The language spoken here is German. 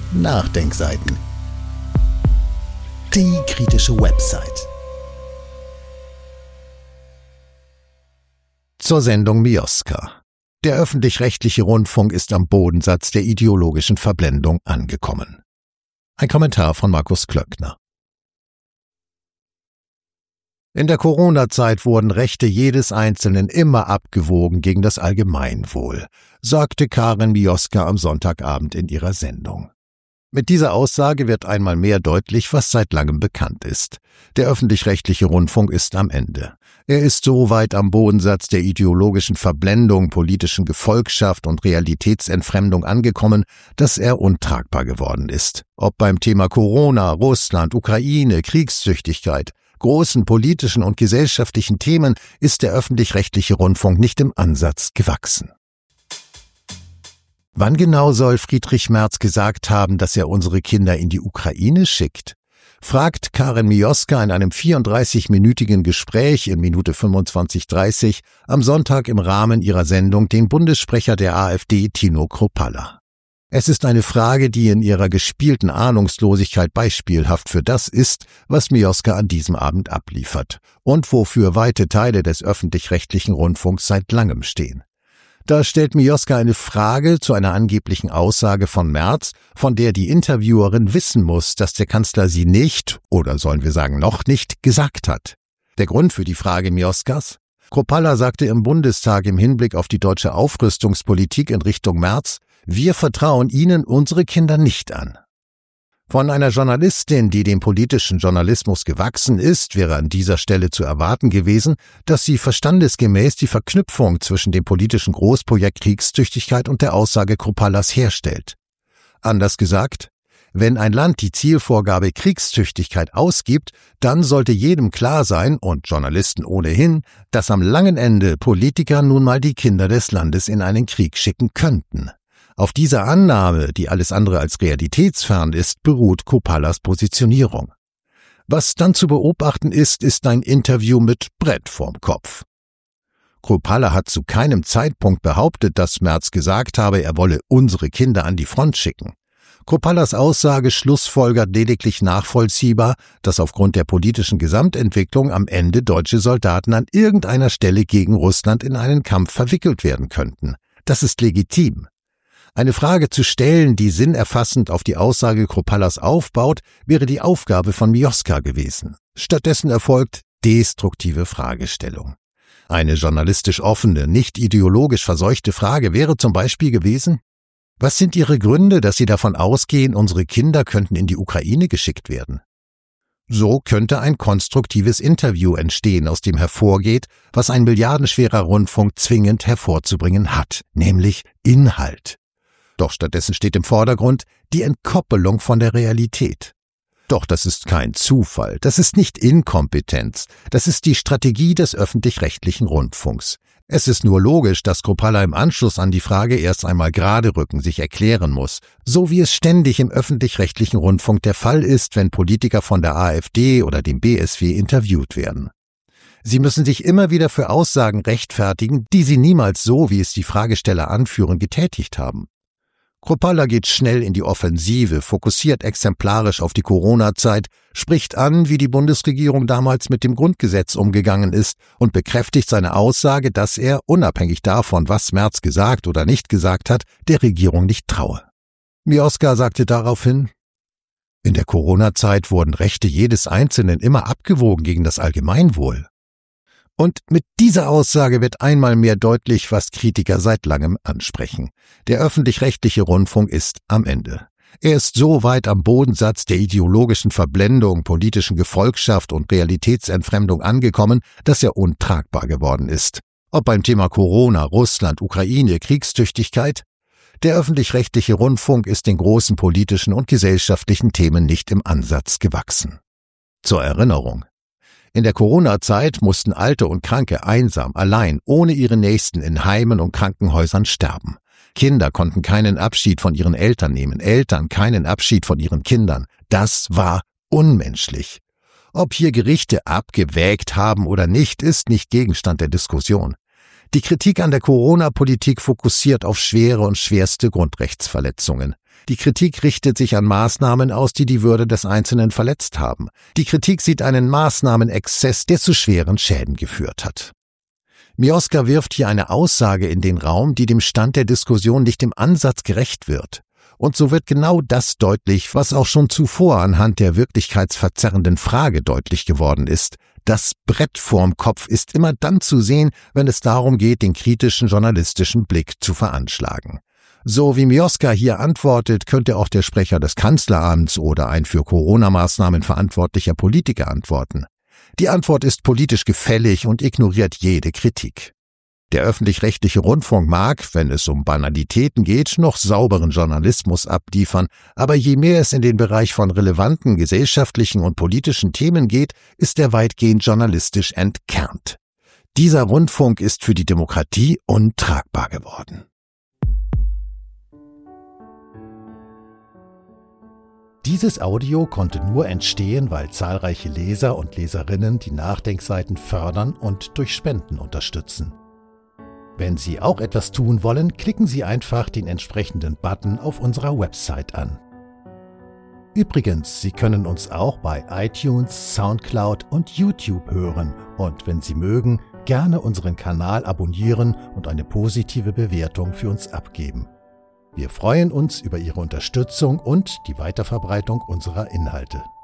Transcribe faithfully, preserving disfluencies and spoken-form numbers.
Nachdenkseiten. Die kritische Website. Zur Sendung Mioska. Der öffentlich-rechtliche Rundfunk ist am Bodensatz der ideologischen Verblendung angekommen. Ein Kommentar von Markus Klöckner. In der Corona-Zeit wurden Rechte jedes Einzelnen immer abgewogen gegen das Allgemeinwohl, sagte Karin Mioska am Sonntagabend in ihrer Sendung. Mit dieser Aussage wird einmal mehr deutlich, was seit langem bekannt ist. Der öffentlich-rechtliche Rundfunk ist am Ende. Er ist so weit am Bodensatz der ideologischen Verblendung, politischen Gefolgschaft und Realitätsentfremdung angekommen, dass er untragbar geworden ist. Ob beim Thema Corona, Russland, Ukraine, Kriegssüchtigkeit, großen politischen und gesellschaftlichen Themen ist der öffentlich-rechtliche Rundfunk nicht im Ansatz gewachsen. Wann genau soll Friedrich Merz gesagt haben, dass er unsere Kinder in die Ukraine schickt? Fragt Karin Mioska in einem vierunddreißigminütigen Gespräch in Minute fünfundzwanzig dreißig am Sonntag im Rahmen ihrer Sendung den Bundessprecher der AfD Tino Kruppalla. Es ist eine Frage, die in ihrer gespielten Ahnungslosigkeit beispielhaft für das ist, was Mioska an diesem Abend abliefert und wofür weite Teile des öffentlich-rechtlichen Rundfunks seit langem stehen. Da stellt Mioska eine Frage zu einer angeblichen Aussage von Merz, von der die Interviewerin wissen muss, dass der Kanzler sie nicht, oder sollen wir sagen noch nicht, gesagt hat. Der Grund für die Frage Mioskas? Kruppalla sagte im Bundestag im Hinblick auf die deutsche Aufrüstungspolitik in Richtung Merz: Wir vertrauen Ihnen unsere Kinder nicht an. Von einer Journalistin, die dem politischen Journalismus gewachsen ist, wäre an dieser Stelle zu erwarten gewesen, dass sie verstandesgemäß die Verknüpfung zwischen dem politischen Großprojekt Kriegstüchtigkeit und der Aussage Kruppallas herstellt. Anders gesagt, wenn ein Land die Zielvorgabe Kriegstüchtigkeit ausgibt, dann sollte jedem klar sein, und Journalisten ohnehin, dass am langen Ende Politiker nun mal die Kinder des Landes in einen Krieg schicken könnten. Auf dieser Annahme, die alles andere als realitätsfern ist, beruht Kruppallas Positionierung. Was dann zu beobachten ist, ist ein Interview mit Brett vorm Kopf. Kruppalla hat zu keinem Zeitpunkt behauptet, dass Merz gesagt habe, er wolle unsere Kinder an die Front schicken. Kruppallas Aussage schlussfolgert lediglich nachvollziehbar, dass aufgrund der politischen Gesamtentwicklung am Ende deutsche Soldaten an irgendeiner Stelle gegen Russland in einen Kampf verwickelt werden könnten. Das ist legitim. Eine Frage zu stellen, die sinnerfassend auf die Aussage Kruppallas aufbaut, wäre die Aufgabe von Mioska gewesen. Stattdessen erfolgt destruktive Fragestellung. Eine journalistisch offene, nicht ideologisch verseuchte Frage wäre zum Beispiel gewesen: Was sind Ihre Gründe, dass Sie davon ausgehen, unsere Kinder könnten in die Ukraine geschickt werden? So könnte ein konstruktives Interview entstehen, aus dem hervorgeht, was ein milliardenschwerer Rundfunk zwingend hervorzubringen hat, nämlich Inhalt. Doch stattdessen steht im Vordergrund die Entkoppelung von der Realität. Doch das ist kein Zufall, das ist nicht Inkompetenz, das ist die Strategie des öffentlich-rechtlichen Rundfunks. Es ist nur logisch, dass Kruppalla im Anschluss an die Frage erst einmal gerade rücken, sich erklären muss, so wie es ständig im öffentlich-rechtlichen Rundfunk der Fall ist, wenn Politiker von der AfD oder dem B S W interviewt werden. Sie müssen sich immer wieder für Aussagen rechtfertigen, die sie niemals so, wie es die Fragesteller anführen, getätigt haben. Kruppalla geht schnell in die Offensive, fokussiert exemplarisch auf die Corona-Zeit, spricht an, wie die Bundesregierung damals mit dem Grundgesetz umgegangen ist und bekräftigt seine Aussage, dass er, unabhängig davon, was Merz gesagt oder nicht gesagt hat, der Regierung nicht traue. Mioska sagte daraufhin: In der Corona-Zeit wurden Rechte jedes Einzelnen immer abgewogen gegen das Allgemeinwohl. Und mit dieser Aussage wird einmal mehr deutlich, was Kritiker seit langem ansprechen. Der öffentlich-rechtliche Rundfunk ist am Ende. Er ist so weit am Bodensatz der ideologischen Verblendung, politischen Gefolgschaft und Realitätsentfremdung angekommen, dass er untragbar geworden ist. Ob beim Thema Corona, Russland, Ukraine, Kriegstüchtigkeit? Der öffentlich-rechtliche Rundfunk ist den großen politischen und gesellschaftlichen Themen nicht im Ansatz gewachsen. Zur Erinnerung: In der Corona-Zeit mussten Alte und Kranke einsam, allein, ohne ihre Nächsten in Heimen und Krankenhäusern sterben. Kinder konnten keinen Abschied von ihren Eltern nehmen, Eltern keinen Abschied von ihren Kindern. Das war unmenschlich. Ob hier Gerichte abgewägt haben oder nicht, ist nicht Gegenstand der Diskussion. Die Kritik an der Corona-Politik fokussiert auf schwere und schwerste Grundrechtsverletzungen. Die Kritik richtet sich an Maßnahmen aus, die die Würde des Einzelnen verletzt haben. Die Kritik sieht einen Maßnahmenexzess, der zu schweren Schäden geführt hat. Mioska wirft hier eine Aussage in den Raum, die dem Stand der Diskussion nicht im Ansatz gerecht wird. Und so wird genau das deutlich, was auch schon zuvor anhand der wirklichkeitsverzerrenden Frage deutlich geworden ist. Das Brett vorm Kopf ist immer dann zu sehen, wenn es darum geht, den kritischen journalistischen Blick zu veranschlagen. So wie Mioska hier antwortet, könnte auch der Sprecher des Kanzleramts oder ein für Corona-Maßnahmen verantwortlicher Politiker antworten. Die Antwort ist politisch gefällig und ignoriert jede Kritik. Der öffentlich-rechtliche Rundfunk mag, wenn es um Banalitäten geht, noch sauberen Journalismus abliefern, aber je mehr es in den Bereich von relevanten gesellschaftlichen und politischen Themen geht, ist er weitgehend journalistisch entkernt. Dieser Rundfunk ist für die Demokratie untragbar geworden. Dieses Audio konnte nur entstehen, weil zahlreiche Leser und Leserinnen die Nachdenkseiten fördern und durch Spenden unterstützen. Wenn Sie auch etwas tun wollen, klicken Sie einfach den entsprechenden Button auf unserer Website an. Übrigens, Sie können uns auch bei iTunes, Soundcloud und YouTube hören und wenn Sie mögen, gerne unseren Kanal abonnieren und eine positive Bewertung für uns abgeben. Wir freuen uns über Ihre Unterstützung und die Weiterverbreitung unserer Inhalte.